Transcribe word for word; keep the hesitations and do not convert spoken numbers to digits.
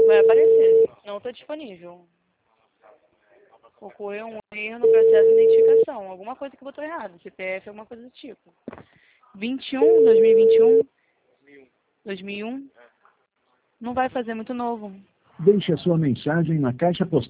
Vai aparecer. Não está disponível. Ocorreu um erro no processo de identificação. Alguma coisa que botou errado. C P F, alguma coisa do tipo. vinte e um, dois mil e vinte e um. dois mil e um. Não vai fazer muito novo. Deixe a sua mensagem na caixa postal.